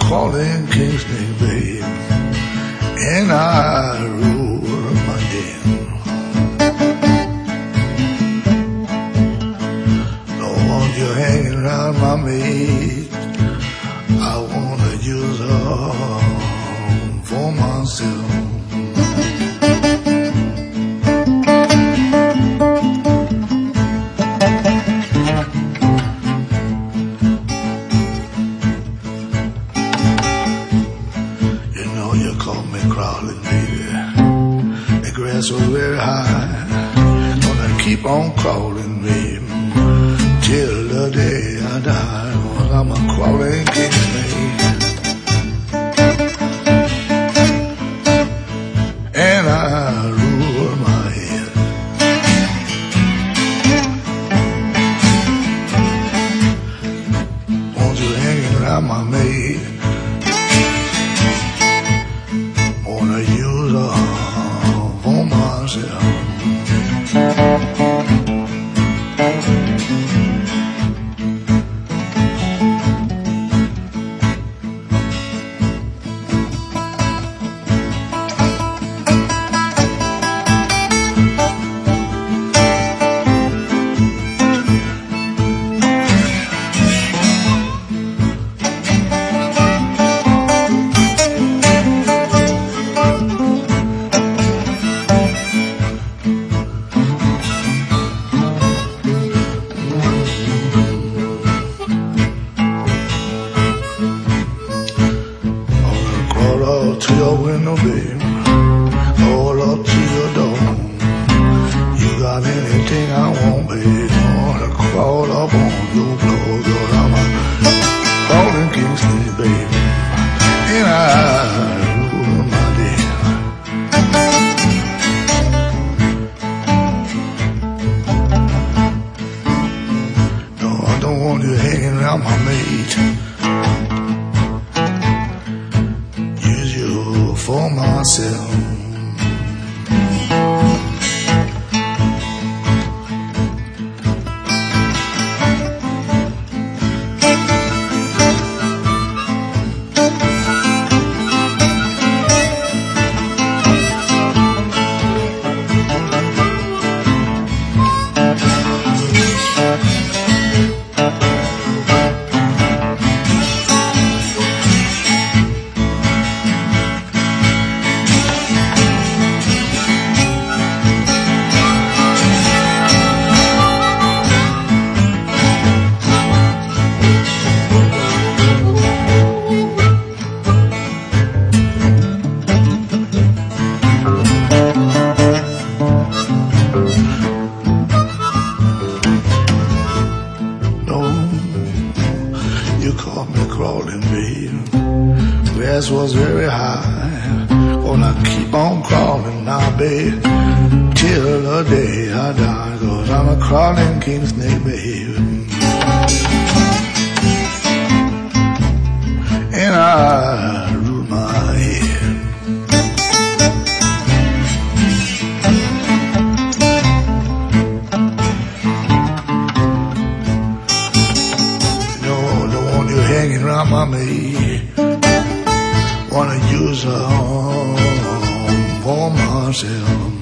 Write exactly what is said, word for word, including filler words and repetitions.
crawling king snake, babe, and I rule my den. Don't want you hanging around my mate. I wanna use her for myself. You caught me crawling, baby. The grass was very high. Gonna keep on crawling, baby, till the day I die. 'Cause I'm a crawling king snake, and I rule my head. Want you hanging around my maid. Wanna use her for myself. To your window, babe, all up to your door. You got anything I want, babe, I wanna crawl up on your floor. 'Cause I'm a crawling king snake, babe, and I rule my day. No, I don't want you hanging around my mate. For myself. You caught me crawling, babe. Grass was very high. Gonna keep on crawling now, babe, till the day I die. 'Cause I'm a crawling king snake, babe, and I rule my head. Hanging around my maid, wanna use her for myself.